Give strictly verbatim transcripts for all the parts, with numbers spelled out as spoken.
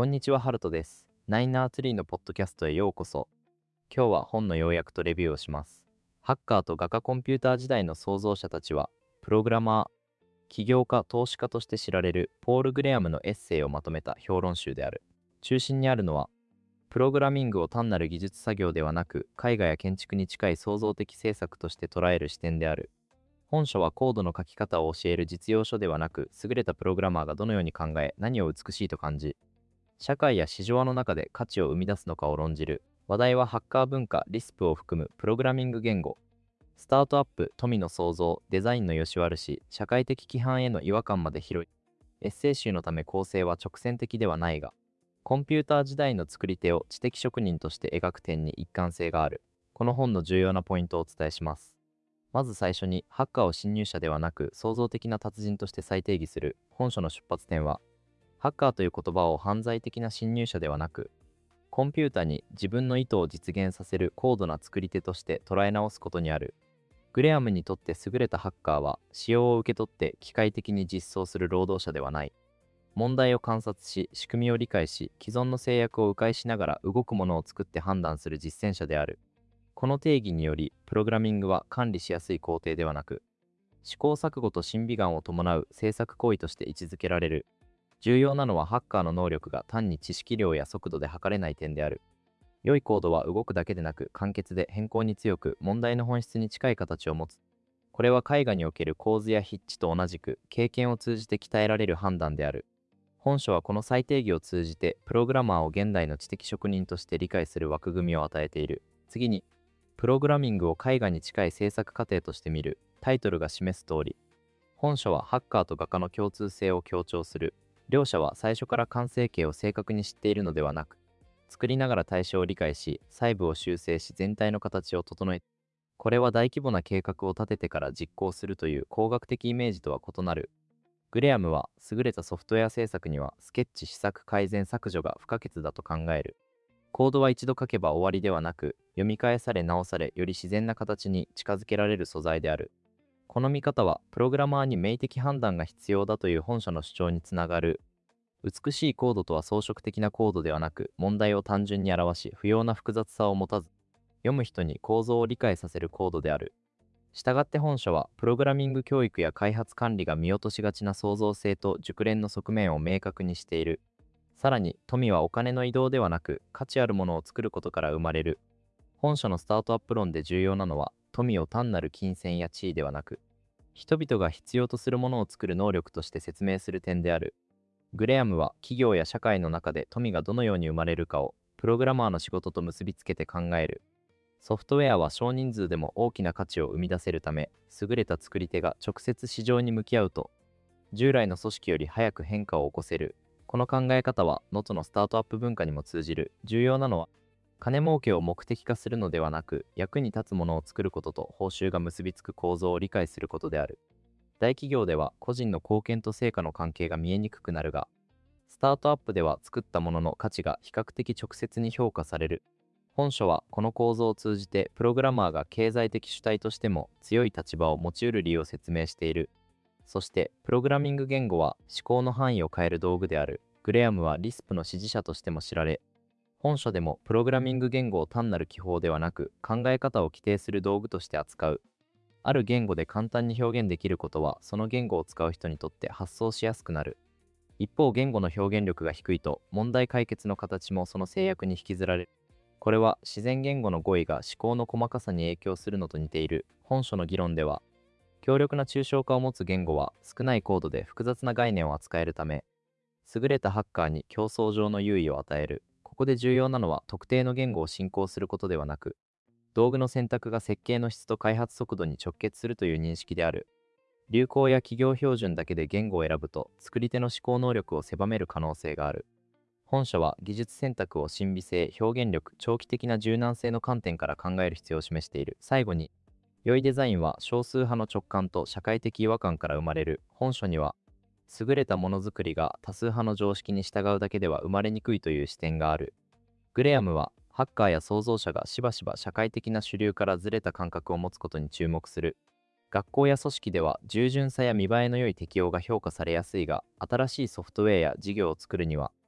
こんにちは、ハルトです。ナイナーツリーのポッドキャストへようこそ。今日は本の要約とレビューをします。ハッカーと画家コンピューター時代の創造者たちは、プログラマー、起業家、投資家として知られるポール・グレアムのエッセイをまとめた評論集である。中心にあるのは、プログラミングを単なる技術作業ではなく、絵画や建築に近い創造的制作として捉える視点である。本書はコードの書き方を教える実用書ではなく、優れたプログラマーがどのように考え、何を美しいと感じ、社会や市場の中で価値を生み出すのかを論じる。話題はハッカー文化、リスプを含むプログラミング言語、スタートアップ、富の創造、デザインの良し悪し、社会的規範への違和感まで広い。エッセイ集のため構成は直線的ではないが、コンピューター時代の作り手を知的職人として描く点に一貫性がある。この本の重要なポイントをお伝えします。まず最初に、ハッカーを侵入者ではなく創造的な達人として再定義する。本書の出発点は、ハッカーという言葉を犯罪的な侵入者ではなく、コンピュータに自分の意図を実現させる高度な作り手として捉え直すことにある。グレアムにとって優れたハッカーは、仕様を受け取って機械的に実装する労働者ではない。問題を観察し、仕組みを理解し、既存の制約を迂回しながら動くものを作って判断する実践者である。この定義により、プログラミングは管理しやすい工程ではなく、試行錯誤と審美眼を伴う制作行為として位置づけられる。重要なのはハッカーの能力が単に知識量や速度で測れない点である。良いコードは動くだけでなく簡潔で変更に強く問題の本質に近い形を持つ。これは絵画における構図や筆致と同じく経験を通じて鍛えられる判断である。本書はこの再定義を通じてプログラマーを現代の知的職人として理解する枠組みを与えている。次に、プログラミングを絵画に近い制作過程として見る。タイトルが示す通り、本書はハッカーと画家の共通性を強調する。両者は最初から完成形を正確に知っているのではなく、作りながら対象を理解し、細部を修正し全体の形を整え、これは大規模な計画を立ててから実行するという工学的イメージとは異なる。グレアムは優れたソフトウェア制作にはスケッチ、試作、改善、削除が不可欠だと考える。コードは一度書けば終わりではなく、読み返され直され、より自然な形に近づけられる素材である。この見方は、プログラマーに明的判断が必要だという本書の主張につながる。美しいコードとは装飾的なコードではなく、問題を単純に表し、不要な複雑さを持たず、読む人に構造を理解させるコードである。したがって本書は、プログラミング教育や開発管理が見落としがちな創造性と熟練の側面を明確にしている。さらに、富はお金の移動ではなく、価値あるものを作ることから生まれる。本書のスタートアップ論で重要なのは、富を単なる金銭や地位ではなく、人々が必要とするものを作る能力として説明する点である。グレアムは企業や社会の中で富がどのように生まれるかをプログラマーの仕事と結びつけて考える。ソフトウェアは少人数でも大きな価値を生み出せるため、優れた作り手が直接市場に向き合うと、従来の組織より早く変化を起こせる。この考え方は、能登のスタートアップ文化にも通じる。重要なのは、金儲けを目的化するのではなく、役に立つものを作ることと報酬が結びつく構造を理解することである。大企業では個人の貢献と成果の関係が見えにくくなるが、スタートアップでは作ったものの価値が比較的直接に評価される。本書はこの構造を通じてプログラマーが経済的主体としても強い立場を持ち得る理由を説明している。そして、プログラミング言語は思考の範囲を変える道具である。グレアムはリスプの支持者としても知られ、本書でもプログラミング言語を単なる記法ではなく考え方を規定する道具として扱う。ある言語で簡単に表現できることはその言語を使う人にとって発想しやすくなる。一方、言語の表現力が低いと問題解決の形もその制約に引きずられる。これは自然言語の語彙が思考の細かさに影響するのと似ている。本書の議論では、強力な抽象化を持つ言語は少ないコードで複雑な概念を扱えるため、優れたハッカーに競争上の優位を与える。ここで重要なのは特定の言語を進行することではなく、道具の選択が設計の質と開発速度に直結するという認識である。流行や企業標準だけで言語を選ぶと、作り手の思考能力を狭める可能性がある。本書は技術選択を審美性、表現力、長期的な柔軟性の観点から考える必要を示している。最後に、良いデザインは少数派の直感と社会的違和感から生まれる。本書には、優れたものづくりが多数派の常識に従うだけでは生まれにくいという視点がある。グレアムは、ハッカーや創造者がしばしば社会的な主流からずれた感覚を持つことに注目する。学校や組織では従順さや見栄えの良い適応が評価されやすいが、新しいソフトウェアや事業を作るには、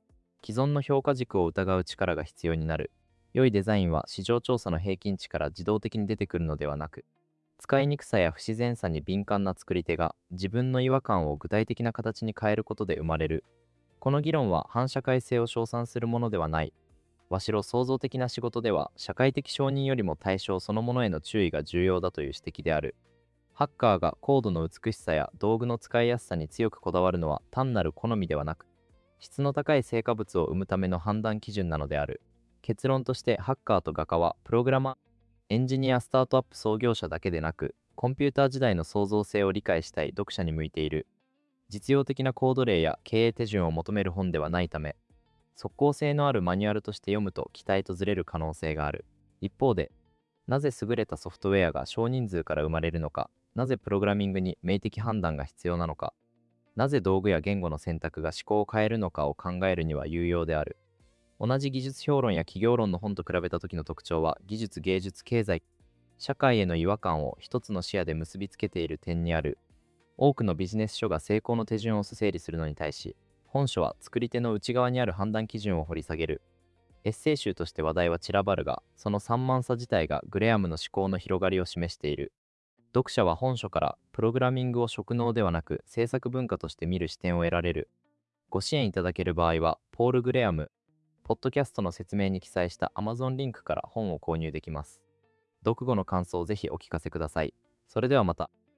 既存の評価軸を疑う力が必要になる。良いデザインは市場調査の平均値から自動的に出てくるのではなく、使いにくさや不自然さに敏感な作り手が自分の違和感を具体的な形に変えることで生まれる。この議論は反社会性を称賛するものではない。わしろ創造的な仕事では社会的承認よりも対象そのものへの注意が重要だという指摘である。ハッカーがコードの美しさや道具の使いやすさに強くこだわるのは単なる好みではなく、質の高い成果物を生むための判断基準なのである。結論として、ハッカーと画家はプログラマー、エンジニア、スタートアップ創業者だけでなく、コンピューター時代の創造性を理解したい読者に向いている。実用的なコード例や経営手順を求める本ではないため、即効性のあるマニュアルとして読むと期待とずれる可能性がある。一方で、なぜ優れたソフトウェアが少人数から生まれるのか、なぜプログラミングに明的判断が必要なのか、なぜ道具や言語の選択が思考を変えるのかを考えるには有用である。同じ技術評論や企業論の本と比べた時の特徴は、技術、芸術、経済、社会への違和感を一つの視野で結びつけている点にある。多くのビジネス書が成功の手順を整理するのに対し、本書は作り手の内側にある判断基準を掘り下げる。エッセイ集として話題は散らばるが、その散漫さ自体がグレアムの思考の広がりを示している。読者は本書からプログラミングを職能ではなく制作文化として見る視点を得られる。ご支援いただける場合は、ポール・グレアム、ポッドキャストの説明に記載した Amazon リンクから本を購入できます。読後の感想をぜひお聞かせください。それではまた。